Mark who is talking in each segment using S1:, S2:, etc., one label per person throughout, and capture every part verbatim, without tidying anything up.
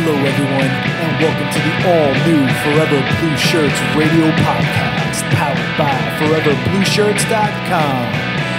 S1: Hello, everyone, and welcome to the all-new Forever Blue Shirts radio podcast, powered by forever blue shirts dot com.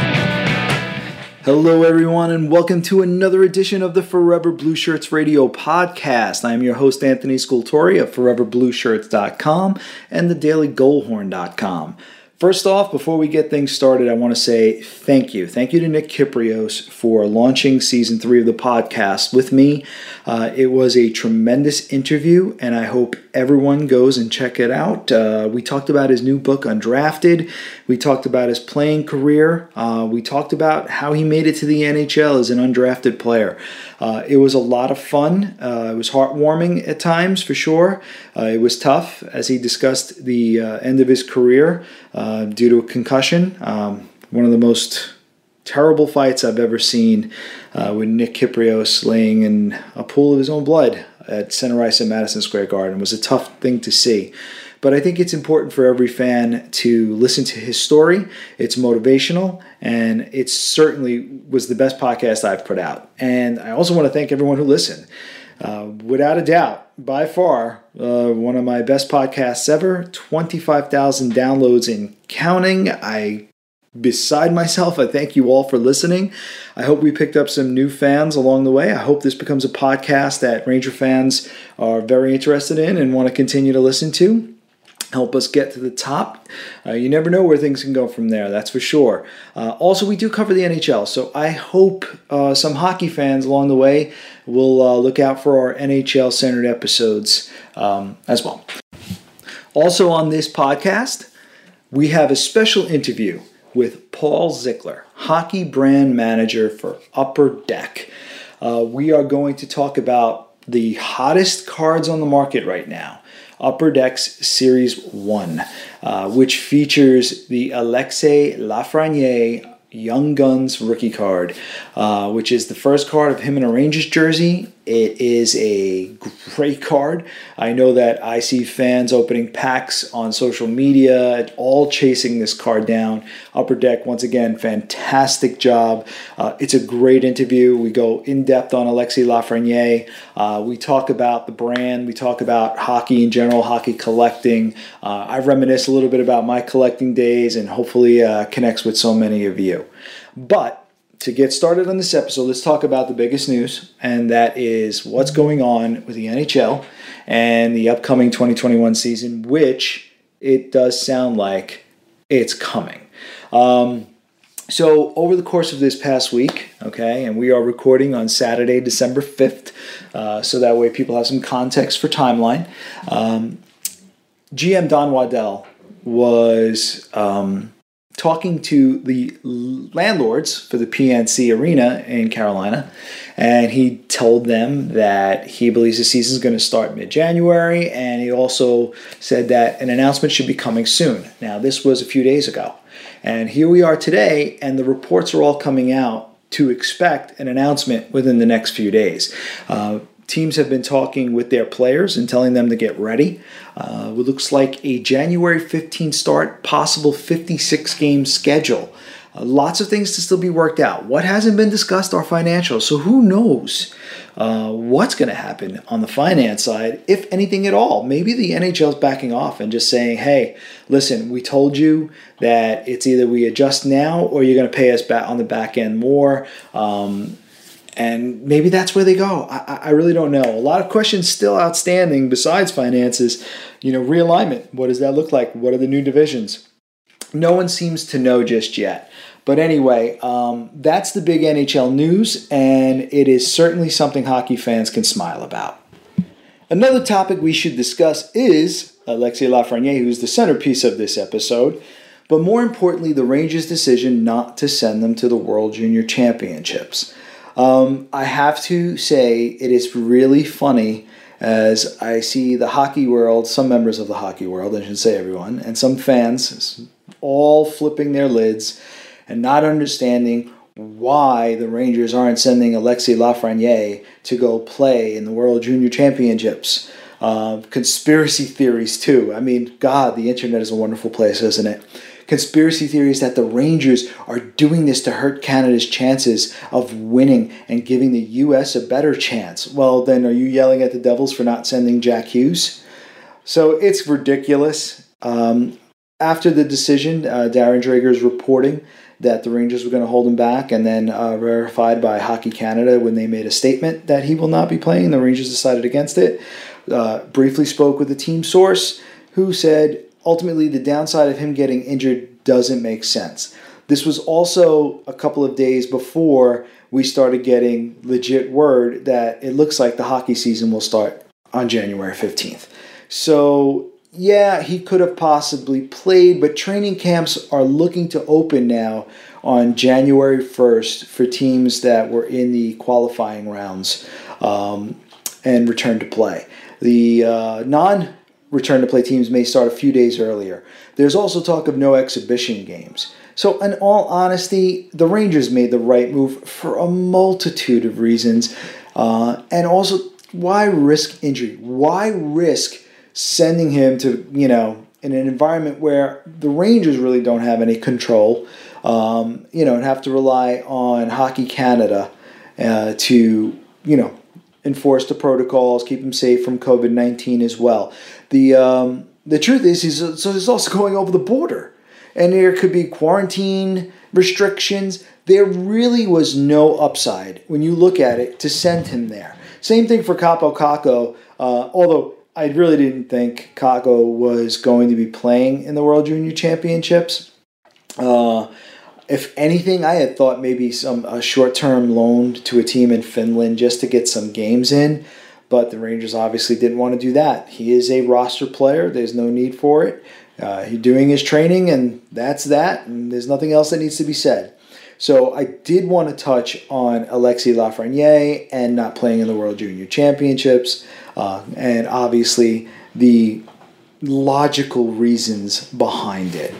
S1: Hello, everyone, and welcome to another edition of the Forever Blue Shirts radio podcast. I am your host, Anthony Scultori of forever blue shirts dot com and the daily goalhorn dot com. First off, before we get things started, I want to say thank you. Thank you to Nick Kypreos for launching season three of the podcast with me. Uh, it was a tremendous interview, and I hope everyone goes and check it out. Uh, we talked about his new book, Undrafted. We talked about his playing career. Uh, we talked about how he made it to the N H L as an undrafted player. Uh, it was a lot of fun. Uh, it was heartwarming at times, for sure. Uh, it was tough as he discussed the uh, end of his career uh, due to a concussion. Um, one of the most terrible fights I've ever seen uh, with Nick Kypreos laying in a pool of his own blood at Center Ice at Madison Square Garden. It was a tough thing to see. But I think it's important for every fan to listen to his story. It's motivational, and it certainly was the best podcast I've put out. And I also want to thank everyone who listened. Uh, without a doubt, by far, uh, one of my best podcasts ever, twenty-five thousand downloads and counting. I, beside myself, I thank you all for listening. I hope we picked up some new fans along the way. I hope this becomes a podcast that Ranger fans are very interested in and want to continue to listen to. Help us get to the top. Uh, you never know where things can go from there, that's for sure. Uh, also, we do cover the N H L, so I hope uh, some hockey fans along the way will uh, look out for our N H L-centered episodes um, as well. Also on this podcast, we have a special interview with Paul Zickler, hockey brand manager for Upper Deck. Uh, we are going to talk about the hottest cards on the market right now. Upper Deck's Series one, uh, which features the Alexis Lafreniere Young Guns rookie card, uh, which is the first card of him in a Rangers jersey. It is a great card. I know that I see fans opening packs on social media, all chasing this card down. Upper Deck, once again, fantastic job. Uh, it's a great interview. We go in depth on Alexis Lafreniere. Uh, we talk about the brand. We talk about hockey in general, hockey collecting. Uh, I reminisce a little bit about my collecting days, and hopefully uh, connects with so many of you. But to get started on this episode, let's talk about the biggest news, and that is what's going on with the N H L and the upcoming twenty twenty-one season, which it does sound like it's coming. Um, so over the course of this past week, okay, and we are recording on Saturday, December fifth, uh, so that way people have some context for timeline. Um, G M Don Waddell was Um, talking to the landlords for the P N C Arena in Carolina, and he told them that he believes the season is going to start mid-January, and he also said that an announcement should be coming soon. Now, this was a few days ago, and here we are today, and the reports are all coming out to expect an announcement within the next few days. Uh, Teams have been talking with their players and telling them to get ready. Uh, it looks like a January fifteenth start, possible fifty-six game schedule. Uh, lots of things to still be worked out. What hasn't been discussed are financials. So who knows uh, what's going to happen on the finance side, if anything at all. Maybe the N H L is backing off and just saying, hey, listen, we told you that it's either we adjust now or you're going to pay us back on the back end more. Um, And maybe that's where they go. I, I really don't know. A lot of questions still outstanding besides finances. You know, realignment. What does that look like? What are the new divisions? No one seems to know just yet. But anyway, um, that's the big N H L news, and it is certainly something hockey fans can smile about. Another topic we should discuss is Alexis Lafreniere, who's the centerpiece of this episode. But more importantly, the Rangers' decision not to send them to the World Junior Championships. Um, I have to say it is really funny as I see the hockey world, some members of the hockey world, I should say everyone, and some fans all flipping their lids and not understanding why the Rangers aren't sending Alexis Lafreniere to go play in the World Junior Championships. Uh, conspiracy theories too. I mean, God, the internet is a wonderful place, isn't it? conspiracy theories that the Rangers are doing this to hurt Canada's chances of winning and giving the U S a better chance. Well, then are you yelling at the Devils for not sending Jack Hughes? So it's ridiculous. Um, after the decision, uh, Darren Dreger is reporting that the Rangers were going to hold him back, and then uh, verified by Hockey Canada when they made a statement that he will not be playing. The Rangers decided against it. Uh, briefly spoke with a team source who said ultimately the downside of him getting injured doesn't make sense. This was also a couple of days before we started getting legit word that it looks like the hockey season will start on January fifteenth. So yeah, he could have possibly played, but training camps are looking to open now on January first for teams that were in the qualifying rounds um, and return to play. The uh, non-return to play teams may start a few days earlier. There's also talk of no exhibition games. So in all honesty, the Rangers made the right move for a multitude of reasons. Uh, and also, why risk injury? Why risk sending him to, you know, in an environment where the Rangers really don't have any control, um, you know, and have to rely on Hockey Canada uh, to, you know, enforce the protocols, keep him safe from covid nineteen as well. The um, the truth is, he's, so he's also going over the border, and there could be quarantine restrictions. There really was no upside when you look at it to send him there. Same thing for Kaapo Kakko, uh, although I really didn't think Kakko was going to be playing in the World Junior Championships. Uh, if anything, I had thought maybe some a short-term loan to a team in Finland just to get some games in, but the Rangers obviously didn't want to do that. He is a roster player. There's no need for it. Uh, he's doing his training, and that's that, and there's nothing else that needs to be said. So I did want to touch on Alexis Lafreniere and not playing in the World Junior Championships, uh, and obviously the logical reasons behind it.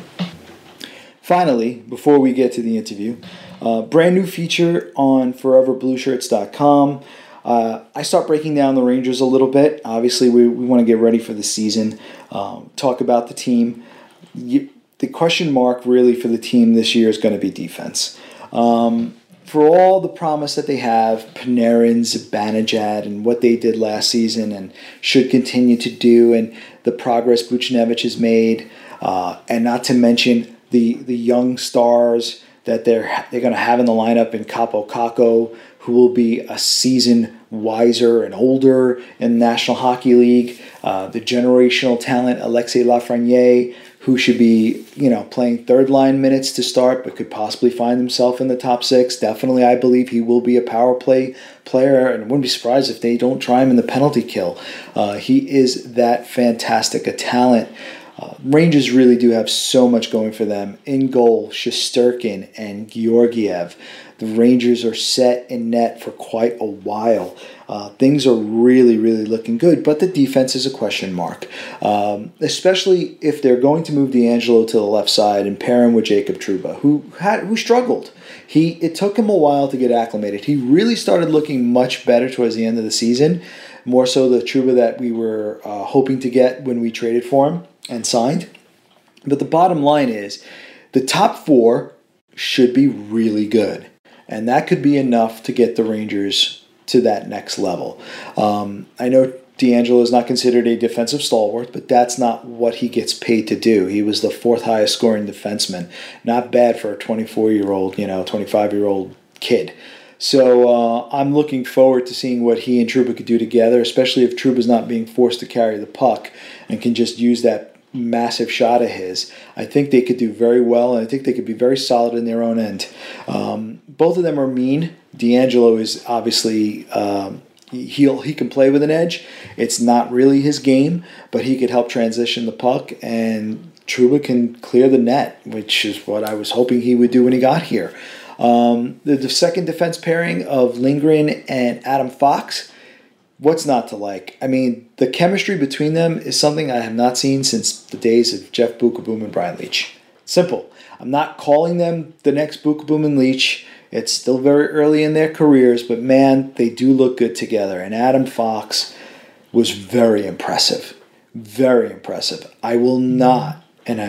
S1: Finally, before we get to the interview, uh, brand new feature on forever blue shirts dot com. Uh, I start breaking down the Rangers a little bit. Obviously, we, we want to get ready for the season, um, talk about the team. You, the question mark really for the team this year is going to be defense. Um, for all the promise that they have, Panarin's, Banajad, and what they did last season and should continue to do, and the progress Buchnevich has made, uh, and not to mention the the young stars that they're they're going to have in the lineup in Kaapo Kakko, who will be a season wiser and older in the National Hockey League. Uh, the generational talent Alexis Lafreniere, who should be, you know, playing third line minutes to start, but could possibly find himself in the top six. Definitely, I believe he will be a power play player, and wouldn't be surprised if they don't try him in the penalty kill. Uh, he is that fantastic a talent. Uh, Rangers really do have so much going for them. In goal, Shesterkin and Georgiev. The Rangers are set in net for quite a while. Uh, things are really, really looking good, but the defense is a question mark, um, especially if they're going to move DeAngelo to the left side and pair him with Jacob Trouba, who had who struggled. He it took him a while to get acclimated. He really started looking much better towards the end of the season, more so the Trouba that we were uh, hoping to get when we traded for him and signed. But the bottom line is the top four should be really good. And that could be enough to get the Rangers to that next level. Um, I know DeAngelo is not considered a defensive stalwart, but that's not what he gets paid to do. He was the fourth highest scoring defenseman. Not bad for a twenty-four-year-old, you know, twenty-five-year-old kid. So uh, I'm looking forward to seeing what he and Trouba could do together, especially if Trouba's not being forced to carry the puck and can just use that massive shot of his. I think they could do very well, and I think they could be very solid in their own end. Um, both of them are mean. DeAngelo is obviously um, he'll he can play with an edge. It's not really his game, but he could help transition the puck, and Trouba can clear the net, which is what I was hoping he would do when he got here. Um, the, the second defense pairing of Lindgren and Adam Fox. What's not to like? I mean, the chemistry between them is something I have not seen since the days of Jeff Beukeboom and Brian Leetch. Simple. I'm not calling them the next Beukeboom and Leetch. It's still very early in their careers, but man, they do look good together. And Adam Fox was very impressive. Very impressive. I will not, and I'm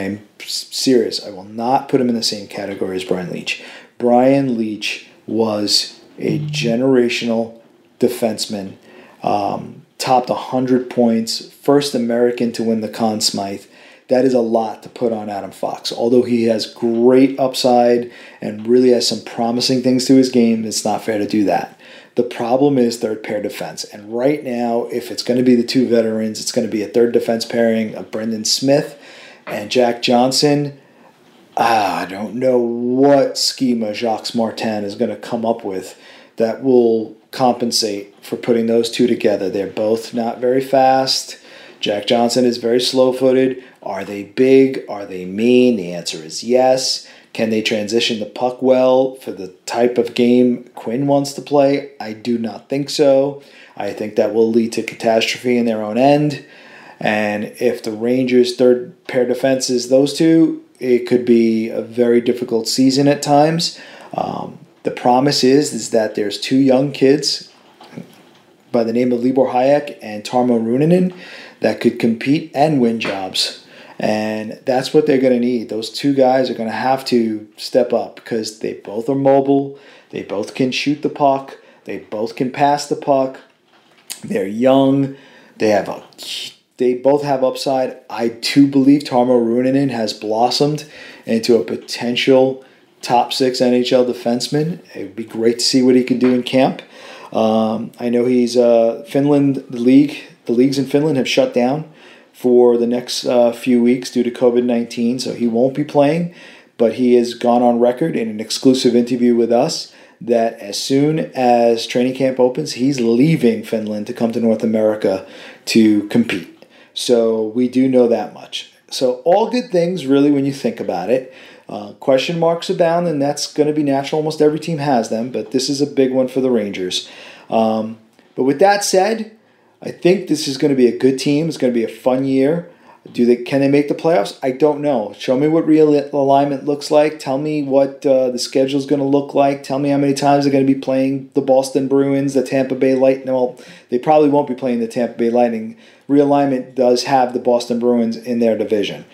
S1: serious. I will not put him in the same category as Brian Leetch. Brian Leetch was a generational defenseman, um, topped one hundred points, first American to win the Conn Smythe. That is a lot to put on Adam Fox. Although he has great upside and really has some promising things to his game, it's not fair to do that. The problem is third pair defense. And right now, if it's going to be the two veterans, it's going to be a third defense pairing of Brendan Smith and Jack Johnson. Ah, I don't know what schema Jacques Martin is going to come up with that will compensate for putting those two together. They're both not very fast. Jack Johnson is very slow-footed. Are they big? Are they mean? The answer is yes. Can they transition the puck well for the type of game Quinn wants to play? I do not think so. I think that will lead to catastrophe in their own end. And if the Rangers' third pair defense is those two, it could be a very difficult season at times. Um, the promise is, is that there's two young kids by the name of Libor Hayek and Tarmo Ruunanen that could compete and win jobs. And that's what they're going to need. Those two guys are going to have to step up because they both are mobile. They both can shoot the puck. They both can pass the puck. They're young. They have a, they both have upside. I too believe Tarmo Ruunanen has blossomed into a potential top six N H L defenseman. It would be great to see what he can do in camp. Um, I know he's uh, Finland, the league, the leagues in Finland have shut down for the next uh, few weeks due to covid nineteen, so he won't be playing, but he has gone on record in an exclusive interview with us that as soon as training camp opens, he's leaving Finland to come to North America to compete. So we do know that much. So all good things, really, when you think about it. Uh, question marks abound, and that's going to be natural. Almost every team has them, but this is a big one for the Rangers. Um, but with that said, I think this is going to be a good team. It's going to be a fun year. Do they? Can they make the playoffs? I don't know. Show me what real alignment looks like. Tell me what uh, the schedule is going to look like. Tell me how many times they're going to be playing the Boston Bruins, the Tampa Bay Lightning. Well, they probably won't be playing the Tampa Bay Lightning. Realignment does have the Boston Bruins in their division.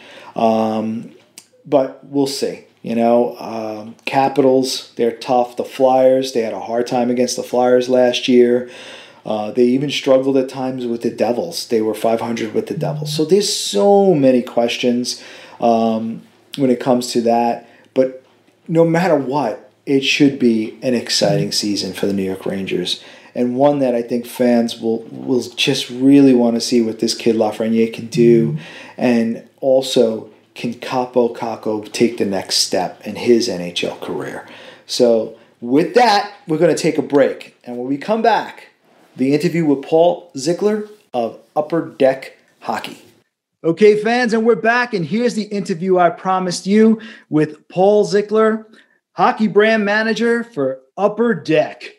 S1: Um, but we'll see. You know, um, Capitals, they're tough. The Flyers, they had a hard time against the Flyers last year. Uh, they even struggled at times with the Devils. They were five hundred with the Devils. So there's so many questions um, when it comes to that. But no matter what, it should be an exciting season for the New York Rangers. And one that I think fans will, will just really want to see what this kid Lafreniere can do. And also, can Kaapo Kakko take the next step in his N H L career? So with that, we're going to take a break. And when we come back, the interview with Paul Zickler of Upper Deck Hockey. Okay, fans, and we're back, and here's the interview I promised you with Paul Zickler, hockey brand manager for Upper Deck.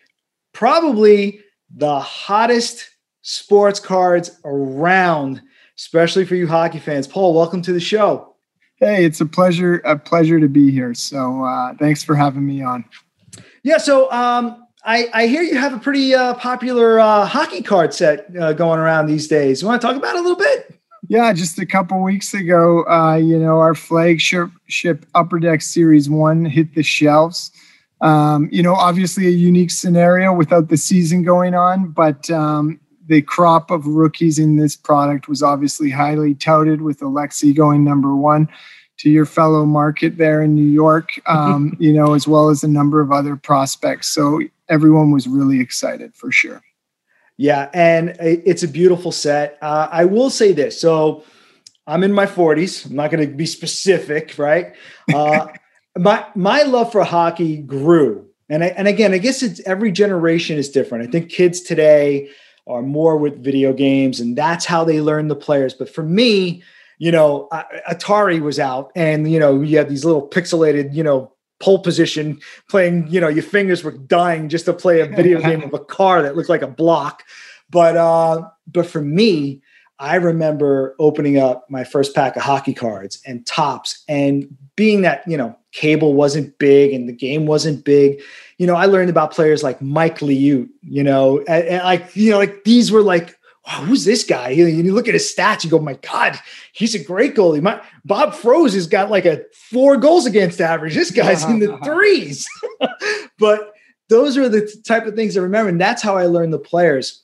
S1: Probably the hottest sports cards around, especially for you hockey fans. Paul, welcome to the show.
S2: Hey, it's a pleasure, a pleasure to be here. So uh, thanks for having me on.
S1: Yeah, so um, I, I hear you have a pretty uh, popular uh, hockey card set uh, going around these days. You want to talk about it a little bit?
S2: Yeah, just a couple weeks ago, uh, you know, our flagship ship Upper Deck Series one hit the shelves. Um, you know, obviously a unique scenario without the season going on, but um, the crop of rookies in this product was obviously highly touted, with Alexei going number one to your fellow market there in New York, um, you know, as well as a number of other prospects. So everyone was really excited for sure.
S1: Yeah, and it's a beautiful set. Uh, I will say this. So I'm in my forties. I'm not going to be specific, right? Uh, my my love for hockey grew. And, I, and again, I guess it's every generation is different. I think kids today are more with video games, and that's how they learn the players. But for me, you know, Atari was out, and, you know, you had these little pixelated, you know, pole position playing, you know, your fingers were dying just to play a video game of a car that looked like a block. But, uh, but for me, I remember opening up my first pack of hockey cards and tops, and being that, you know, cable wasn't big and the game wasn't big. You know, I learned about players like Mike Liut, you know, and, and like, you know, like these were like wow, who's this guy? And you look at his stats, you go, my God, he's a great goalie. My, Bob Froese has got like a four goals against average. This guy's in the threes. But those are the type of things I remember. And that's how I learned the players.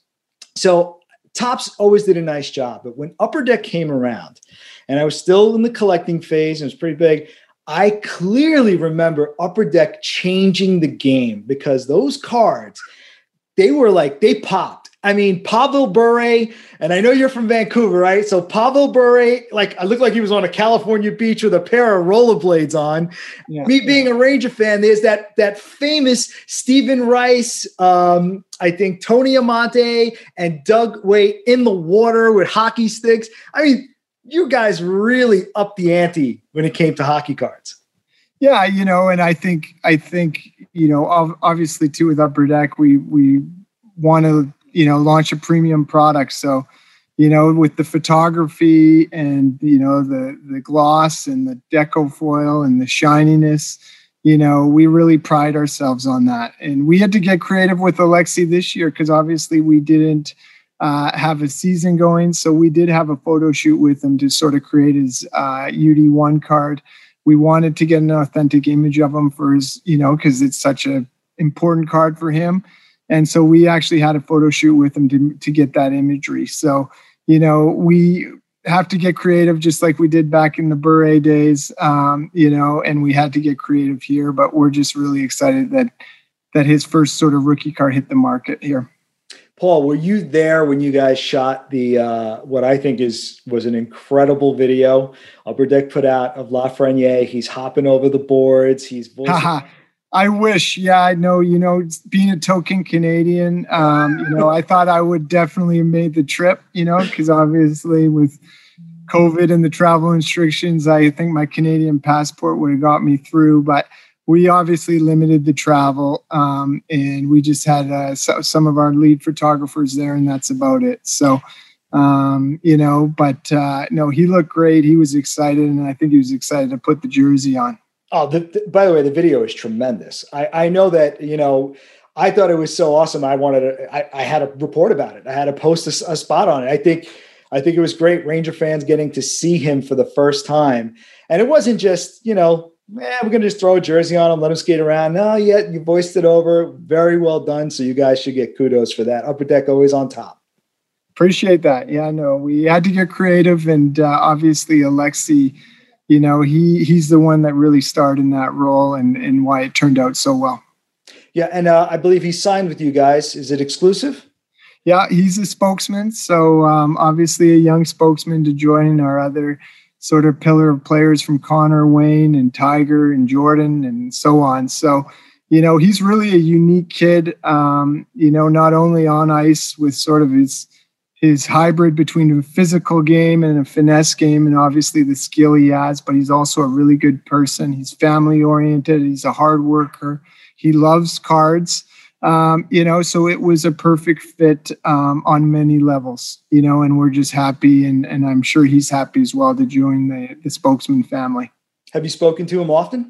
S1: So Topps always did a nice job. But when Upper Deck came around and I was still in the collecting phase, and it was pretty big, I clearly remember Upper Deck changing the game because those cards, they were like, they popped. I mean, Pavel Bure, and I know you're from Vancouver, right? So Pavel Bure, like I looked like he was on a California beach with a pair of rollerblades on. Yeah, Me yeah. being a Ranger fan, there's that that famous Stephen Rice, um, I think Tony Amante and Doug Waite in the water with hockey sticks. I mean, you guys really upped the ante when it came to hockey cards.
S2: Yeah, you know, and I think I think you know, obviously too with Upper Deck, we we want to you know launch a premium product. So, you know, with the photography and you know the the gloss and the deco foil and the shininess, you know, we really pride ourselves on that. And we had to get creative with Alexi this year because obviously we didn't uh, have a season going, so we did have a photo shoot with him to sort of create his uh, U D one card. We wanted to get an authentic image of him for his, you know, because it's such an important card for him. And so we actually had a photo shoot with him to, to get that imagery. So, you know, we have to get creative just like we did back in the Bure days, um, you know, and we had to get creative here. But we're just really excited that that his first sort of rookie card hit the market here.
S1: Paul, were you there when you guys shot the uh, what I think is was an incredible video Upper Deck put out of Lafreniere? He's hopping over the boards. He's voicing.
S2: I wish. Yeah, I know. You know, being a token Canadian, um, you know, I thought I would definitely have made the trip. You know, because obviously with COVID and the travel restrictions, I think my Canadian passport would have got me through, but we obviously limited the travel, um, and we just had uh, so, some of our lead photographers there, and that's about it. So, um, you know, but uh, no, he looked great. He was excited, and I think he was excited to put the jersey on.
S1: Oh, the, the, by the way, the video is tremendous. I, I know that, you know, I thought it was so awesome. I wanted to, I, I had to report about it. I had to post a, a spot on it. I think, I think it was great. Ranger fans getting to see him for the first time. And it wasn't just, you know, man, we're going to just throw a jersey on him, let him skate around. No, yet you voiced it over. Very well done. So you guys should get kudos for that. Upper Deck always on top.
S2: Appreciate that. Yeah, no, we had to get creative. And uh, obviously Alexi, you know, he he's the one that really starred in that role and, and why it turned out so well.
S1: Yeah. And uh, I believe he signed with you guys. Is it exclusive?
S2: Yeah, he's a spokesman. So um, obviously a young spokesman to join our other sort of pillar of players from Connor, Wayne, and Tiger, and Jordan, and so on. So, you know, he's really a unique kid, um, you know, not only on ice with sort of his his hybrid between a physical game and a finesse game, and obviously the skill he has, but he's also a really good person. He's family-oriented. He's a hard worker. He loves cards. Um, you know, so it was a perfect fit um, on many levels, you know, and we're just happy. And, and I'm sure he's happy as well to join the, the spokesman family.
S1: Have you spoken to him often?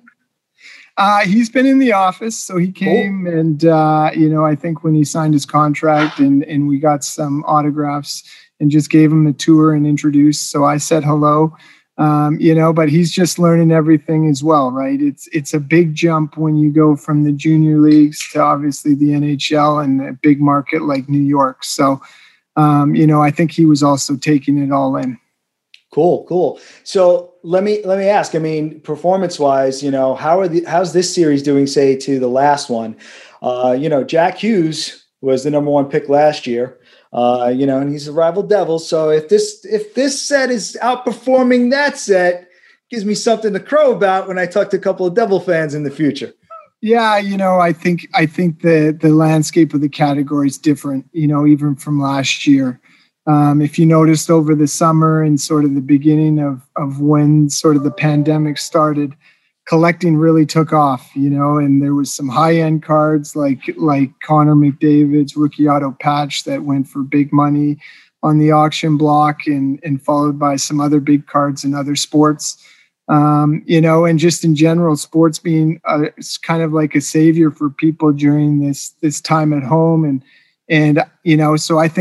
S2: Uh, he's been in the office. So he came cool. and, uh, you know, I think when he signed his contract and, and we got some autographs and just gave him a tour and introduced. So I said hello. Um, you know, but he's just learning everything as well, right? It's it's a big jump when you go from the junior leagues to obviously the N H L and a big market like New York. So, um, you know, I think he was also taking it all in.
S1: Cool, cool. So let me let me ask. I mean, performance-wise, you know, how are the how's this series doing? Say to the last one, uh, you know, Jack Hughes was the number one pick last year. Uh, you know, and he's a rival devil. So if this if this set is outperforming that set, gives me something to crow about when I talk to a couple of Devil fans in the future.
S2: Yeah, you know, I think I think the the landscape of the category is different. You know, even from last year. Um, if you noticed over the summer and sort of the beginning of of when sort of the pandemic started, collecting really took off, you know, and there was some high-end cards like like Connor McDavid's rookie auto patch that went for big money on the auction block, and and followed by some other big cards in other sports, um, you know, and just in general, sports being uh, it's kind of like a savior for people during this this time at home, and and you know, so I think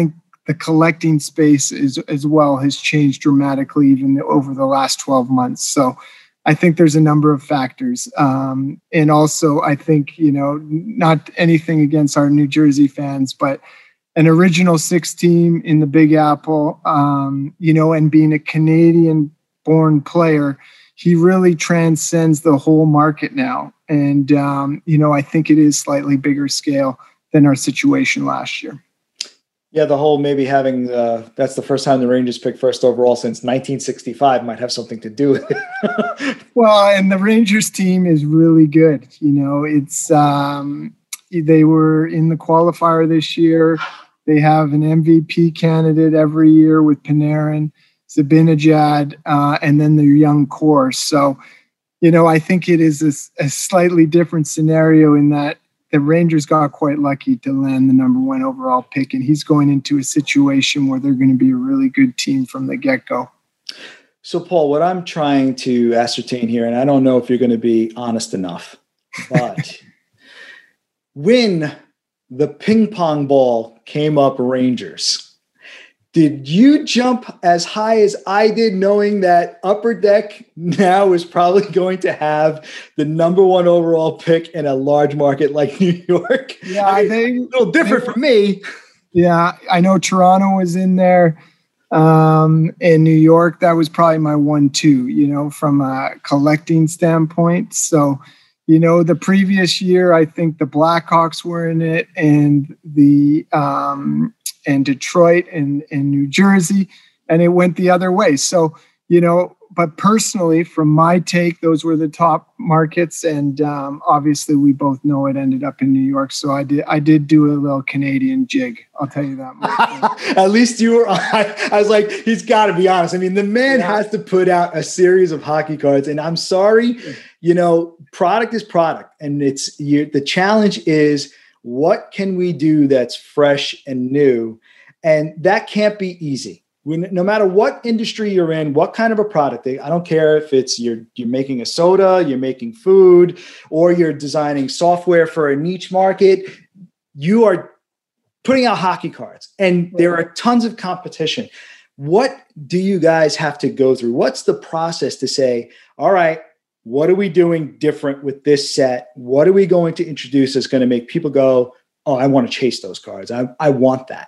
S2: the collecting space is, as well has changed dramatically even over the last twelve months. So I think there's a number of factors. Um, and also, I think, you know, not anything against our New Jersey fans, but an original six team in the Big Apple, um, you know, and being a Canadian-born player, he really transcends the whole market now. And, um, you know, I think it is slightly bigger scale than our situation last year.
S1: Yeah, the whole maybe having uh, that's the first time the Rangers picked first overall since nineteen sixty-five might have something to do with it.
S2: Well, and the Rangers team is really good. You know, it's um, they were in the qualifier this year. They have an M V P candidate every year with Panarin, Zibanejad, uh, and then their young core. So, you know, I think it is a, a slightly different scenario in that the Rangers got quite lucky to land the number one overall pick, and he's going into a situation where they're going to be a really good team from the get-go.
S1: So, Paul, what I'm trying to ascertain here, and I don't know if you're going to be honest enough, but when the ping pong ball came up Rangers, did you jump as high as I did, knowing that Upper Deck now is probably going to have the number one overall pick in a large market like New York?
S2: Yeah,
S1: I mean,
S2: they,
S1: a little different
S2: they,
S1: from me.
S2: Yeah, I know Toronto was in there. Um, in New York, that was probably my one, two, you know, from a collecting standpoint. So, you know, the previous year, I think the Blackhawks were in it, and the um, and Detroit and, and New Jersey, and it went the other way. So, you know, but personally, from my take, those were the top markets, and um, obviously, we both know it ended up in New York. So I did, I did do a little Canadian jig. I'll tell you that much.
S1: At least you were. I, I was like, he's got to be honest. I mean, the man yeah. has to put out a series of hockey cards, and I'm sorry, you know, product is product, and it's you, the challenge is, what can we do that's fresh and new? And that can't be easy. When, no matter what industry you're in, what kind of a product, I don't care if it's you're, you're making a soda, you're making food, or you're designing software for a niche market, you are putting out hockey cards, and there are tons of competition. What do you guys have to go through? What's the process to say, all right, what are we doing different with this set? What are we going to introduce that's going to make people go, oh, I want to chase those cards. I, I want that.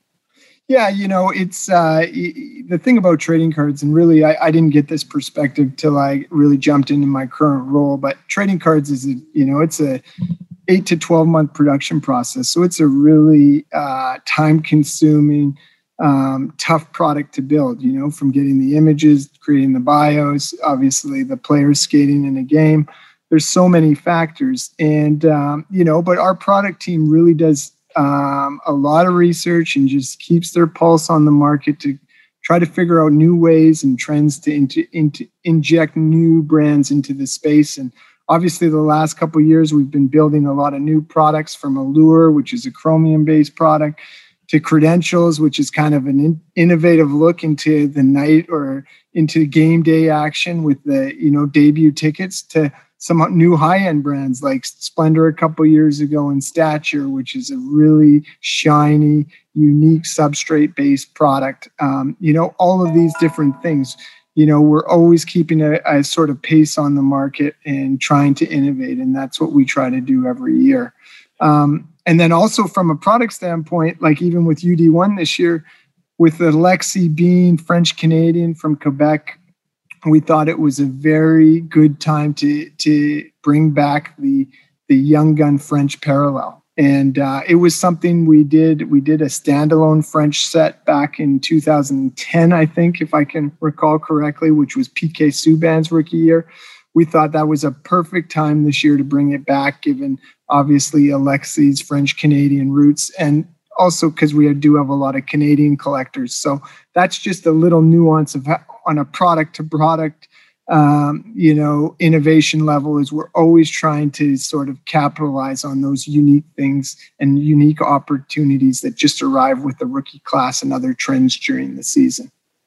S2: Yeah, you know, it's uh, the thing about trading cards, and really I, I didn't get this perspective till I really jumped into my current role, but trading cards is, a, you know, it's a eight to twelve month production process. So it's a really uh, time consuming, Um, tough product to build, you know, from getting the images, creating the bios, obviously the players skating in a game. There's so many factors. And, um, you know, but our product team really does um, a lot of research and just keeps their pulse on the market to try to figure out new ways and trends to, into, into inject new brands into the space. And obviously the last couple of years, we've been building a lot of new products, from Allure, which is a Chromium-based product, to Credentials, which is kind of an in, innovative look into the night or into game day action with the, you know, debut tickets, to some new high-end brands like Splendor a couple years ago, and Stature, which is a really shiny, unique substrate-based product. Um, you know, all of these different things. You know, we're always keeping a, a sort of pace on the market and trying to innovate, and that's what we try to do every year. Um, And then also from a product standpoint, like even with U D one this year, with Alexis being French Canadian from Quebec, we thought it was a very good time to to bring back the the young gun French parallel. And uh, it was something we did. We did a standalone French set back in two thousand ten, I think, if I can recall correctly, which was P K Subban's rookie year. We thought that was a perfect time this year to bring it back, given obviously Alexis' French-Canadian roots, and also because we do have a lot of Canadian collectors. So that's just a little nuance of how, on a product-to-product, um, you know, innovation level, is we're always trying to sort of capitalize on those unique things and unique opportunities that just arrive with the rookie class and other trends during the season.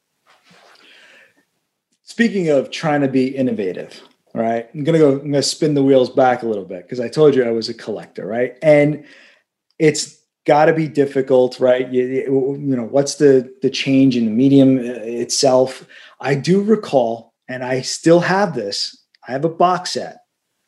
S1: Speaking of trying to be innovative, right? I'm gonna go. I'm gonna spin the wheels back a little bit, because I told you I was a collector, right? And it's got to be difficult, right? You, you know, what's the, the change in the medium itself? I do recall, and I still have this, I have a box set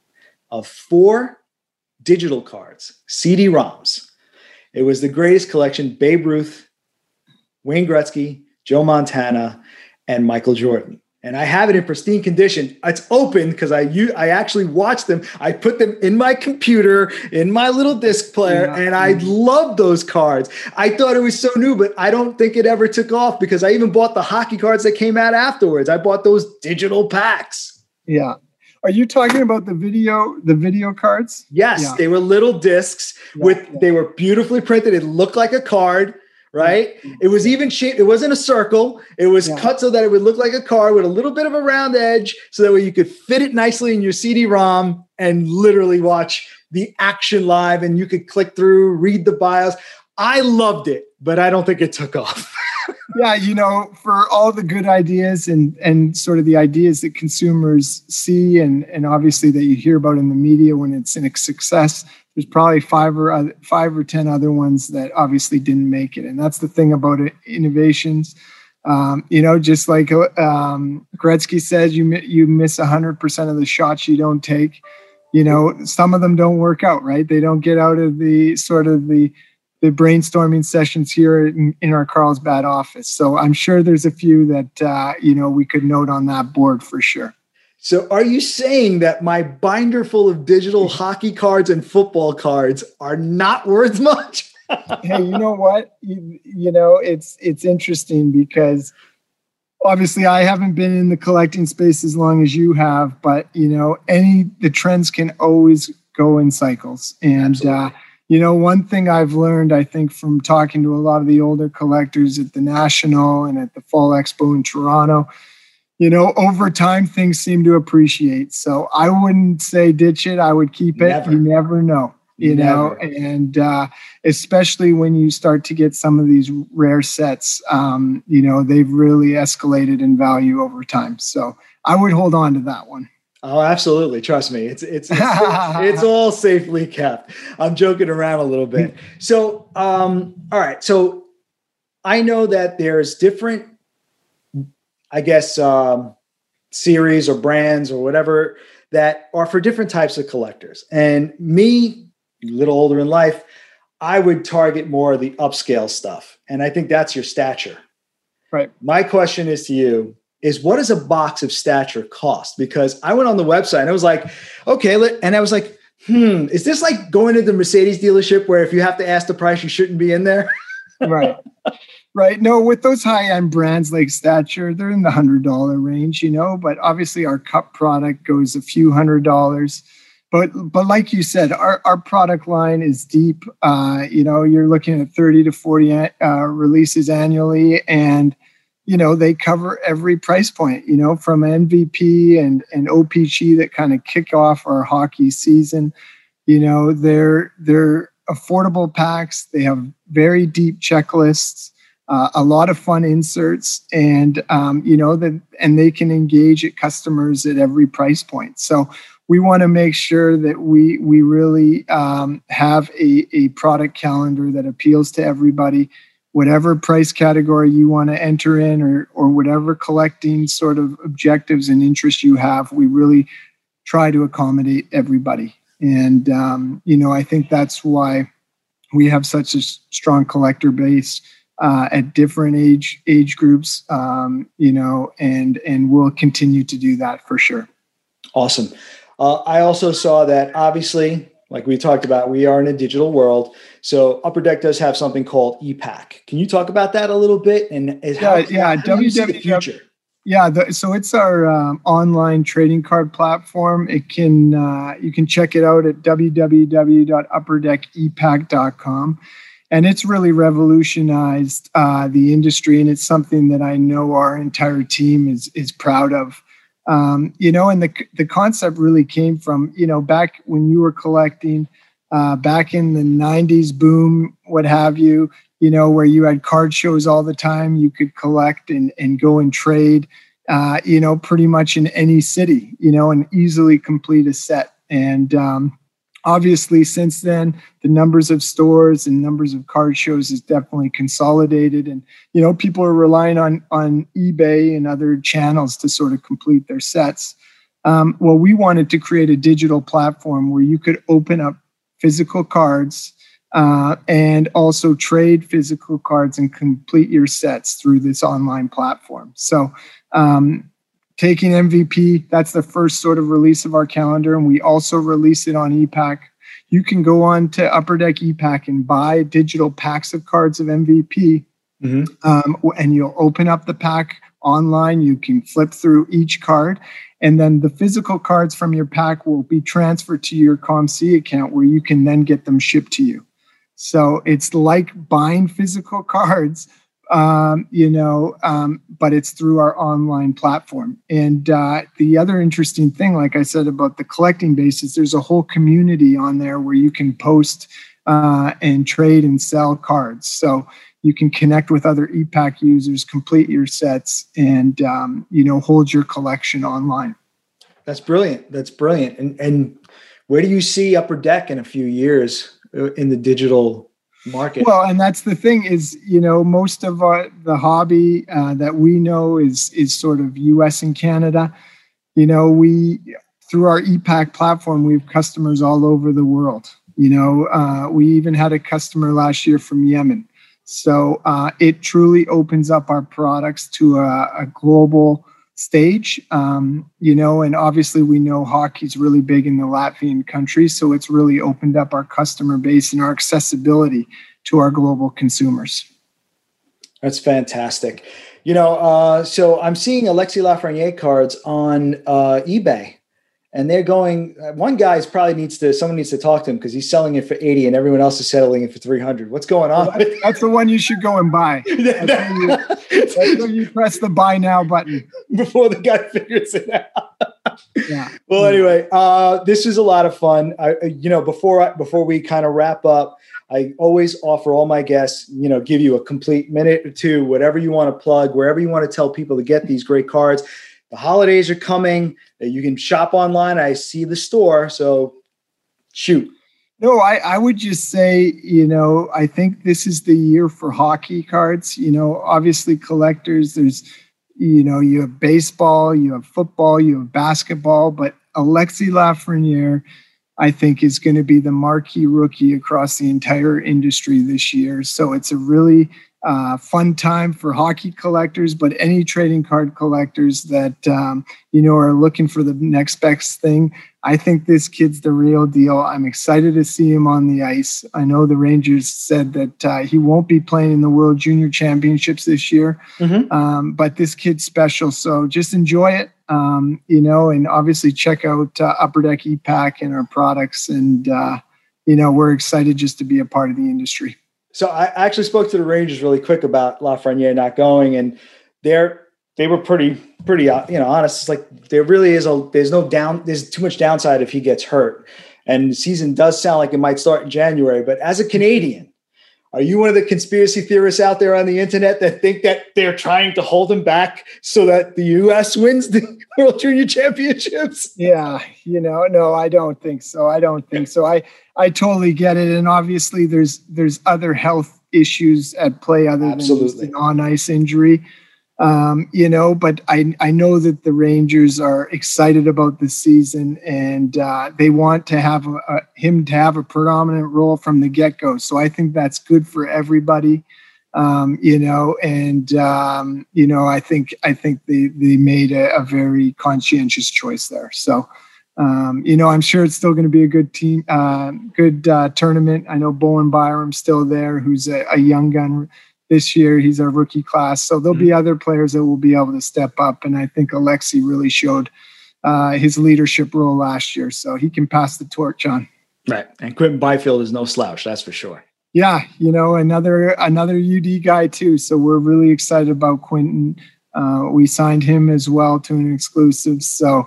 S1: of four digital cards, C D ROMs. It was the greatest collection: Babe Ruth, Wayne Gretzky, Joe Montana, and Michael Jordan. And I have it in pristine condition. It's open because I u- I actually watched them. I put them in my computer, in my little disc player, yeah. and I love those cards. I thought it was so new, but I don't think it ever took off because I even bought the hockey cards that came out afterwards. I bought those digital packs.
S2: Yeah. Are you talking about the video, the video cards?
S1: Yes, yeah. They were little discs yeah, with, yeah. they were beautifully printed. It looked like a card, right? Yeah. It was even shaped. It wasn't a circle. It was yeah. cut so that it would look like a card with a little bit of a round edge so that way you could fit it nicely in your C D ROM and literally watch the action live, and you could click through, read the bios. I loved it, but I don't think it took off.
S2: Yeah, you know, for all the good ideas and and sort of the ideas that consumers see and and obviously that you hear about in the media when it's in a success, there's probably five or other, five or ten other ones that obviously didn't make it. And that's the thing about it, innovations. Um, you know, just like um, Gretzky says, you you miss one hundred percent of the shots you don't take. You know, some of them don't work out, right? They don't get out of the sort of the the brainstorming sessions here in, in our Carlsbad office. So I'm sure there's a few that, uh, you know, we could note on that board for sure.
S1: So are you saying that my binder full of digital hockey cards and football cards are not worth much?
S2: Hey, you know what? You, you know, it's, it's interesting because obviously I haven't been in the collecting space as long as you have, but you know, any, the trends can always go in cycles. And, Absolutely. uh, You know, one thing I've learned, I think, from talking to a lot of the older collectors at the National and at the Fall Expo in Toronto, you know, over time, things seem to appreciate. So I wouldn't say ditch it. I would keep it. Never. You never know, you never. know, and uh, especially when you start to get some of these rare sets, um, you know, they've really escalated in value over time. So I would hold on to that one.
S1: Oh, absolutely. Trust me. It's, it's, it's, it's all safely kept. I'm joking around a little bit. So, um, all right. So I know that there's different, I guess, um, series or brands or whatever that are for different types of collectors. And me, a little older in life, I would target more of the upscale stuff. And I think that's your Stature.
S2: Right.
S1: My question is to you, is what does a box of Stature cost? Because I went on the website and I was like, okay. And I was like, hmm, is this like going to the Mercedes dealership where if you have to ask the price, you shouldn't be in there?
S2: Right. Right. No, with those high-end brands like Stature, they're in the one hundred dollars range, you know, but obviously our cup product goes a few hundred dollars. But but like you said, our, our product line is deep. Uh, you know, you're looking at thirty to forty uh, releases annually, and you know, they cover every price point, you know, from M V P and, and O P G that kind of kick off our hockey season. You know, they're, they're affordable packs. They have very deep checklists, uh, a lot of fun inserts, and, um, you know, that, and they can engage at customers at every price point. So we want to make sure that we, we really um, have a, a product calendar that appeals to everybody. Whatever price category you want to enter in, or or whatever collecting sort of objectives and interests you have, we really try to accommodate everybody. And, um, you know, I think that's why we have such a strong collector base uh, at different age age groups, um, you know, and, and we'll continue to do that for sure.
S1: Awesome. Uh, I also saw that obviously, like we talked about, we are in a digital world. So Upper Deck does have something called ePack. Can you talk about that a little bit? And is how,
S2: yeah, yeah,
S1: how do you see the future?
S2: Yeah, the, so it's our um, online trading card platform. It can uh, you can check it out at w w w dot upper deck e pack dot com, and it's really revolutionized uh, the industry, and it's something that I know our entire team is is proud of. Um, you know, and the the concept really came from, you know, back when you were collecting, uh, back in the nineties boom, what have you, you know, where you had card shows all the time, you could collect and, and go and trade, uh, you know, pretty much in any city, you know, and easily complete a set. And um, Obviously, since then, the numbers of stores and numbers of card shows is definitely consolidated. And, you know, people are relying on, on eBay and other channels to sort of complete their sets. Um, well, we wanted to create a digital platform where you could open up physical cards uh, and also trade physical cards and complete your sets through this online platform. So, um, taking M V P, that's the first sort of release of our calendar, and we also release it on e pack. You can go on to Upper Deck e pack and buy digital packs of cards of M V P, mm-hmm. um, and you'll open up the pack online. You can flip through each card, and then the physical cards from your pack will be transferred to your ComC account, where you can then get them shipped to you. So it's like buying physical cards, Um, you know, um, but it's through our online platform. And uh, the other interesting thing, like I said, about the collecting base is there's a whole community on there where you can post uh, and trade and sell cards. So you can connect with other e pack users, complete your sets, and, um, you know, hold your collection online.
S1: That's brilliant. That's brilliant. And, and where do you see Upper Deck in a few years in the digital market?
S2: Well, and that's the thing is, you know, most of our, the hobby uh, that we know is is sort of U S and Canada. You know, we through our e pack platform, we have customers all over the world. You know, uh, we even had a customer last year from Yemen. So uh, it truly opens up our products to a, a global stage, um, you know, and obviously we know hockey's really big in the Latvian country. So it's really opened up our customer base and our accessibility to our global consumers.
S1: That's fantastic. You know, uh, so I'm seeing Alexis Lafreniere cards on uh, eBay, and they're going, uh, one guy probably needs to, someone needs to talk to him because he's selling it for eighty and everyone else is settling it for three hundred. What's going on?
S2: Well, that's, that's the one you should go and buy. That's when you, that's when you press the buy now button.
S1: Before the guy figures it out.
S2: Yeah.
S1: Well, anyway, uh, this was a lot of fun. I, you know, before I, before we kind of wrap up, I always offer all my guests, you know, give you a complete minute or two, whatever you want to plug, wherever you want to tell people to get these great cards. The holidays are coming. You can shop online. I see the store. So shoot.
S2: No, I, I would just say, you know, I think this is the year for hockey cards. You know, obviously collectors, there's, you know, you have baseball, you have football, you have basketball, but Alexis Lafreniere, I think, is going to be the marquee rookie across the entire industry this year. So it's a really uh, fun time for hockey collectors, but any trading card collectors that, um, you know, are looking for the next best thing. I think this kid's the real deal. I'm excited to see him on the ice. I know the Rangers said that uh, he won't be playing in the World Junior Championships this year, mm-hmm. um, but this kid's special. So just enjoy it, um, you know, and obviously check out uh, Upper Deck e pack and our products. And, uh, you know, we're excited just to be a part of the industry.
S1: So I actually spoke to the Rangers really quick about Lafreniere not going, and they're, they were pretty, pretty, uh, you know, honest. It's like there really is a, there's no down, there's too much downside if he gets hurt. And the season does sound like it might start in January. But as a Canadian, are you one of the conspiracy theorists out there on the internet that think that they're trying to hold him back so that the U S wins the World Junior Championships?
S2: Yeah, you know, no, I don't think so. I don't think so. I, I totally get it. And obviously there's, there's other health issues at play other
S1: Absolutely.
S2: than an on-ice injury. Um, you know, but I, I know that the Rangers are excited about the season, and uh, they want to have a, a, him to have a predominant role from the get-go. So I think that's good for everybody, um, you know, and, um, you know, I think I think they, they made a, a very conscientious choice there. So, um, you know, I'm sure it's still going to be a good team, uh, good uh, tournament. I know Bowen Byram's still there, who's a, a young gun. This year, he's our rookie class. So there'll mm-hmm. be other players that will be able to step up. And I think Alexi really showed uh, his leadership role last year. So he can pass the torch on.
S1: Right. And Quentin Byfield is no slouch, that's for sure.
S2: Yeah. You know, another another U D guy, too. So we're really excited about Quentin. Uh, we signed him as well to an exclusive. So,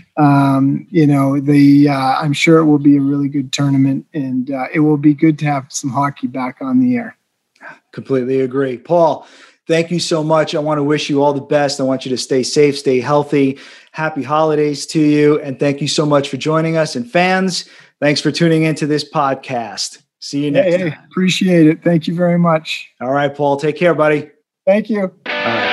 S2: um, you know, the uh, I'm sure it will be a really good tournament. And uh, it will be good to have some hockey back on the air.
S1: Completely agree. Paul, Thank you so much. I want to wish you all the best. I want you to stay safe, stay healthy. Happy holidays to you. And thank you so much for joining us. And fans, thanks for tuning into this podcast. See you next
S2: hey,
S1: time.
S2: Appreciate it. Thank you very much.
S1: All right, Paul. Take care, buddy.
S2: Thank you.
S1: All right.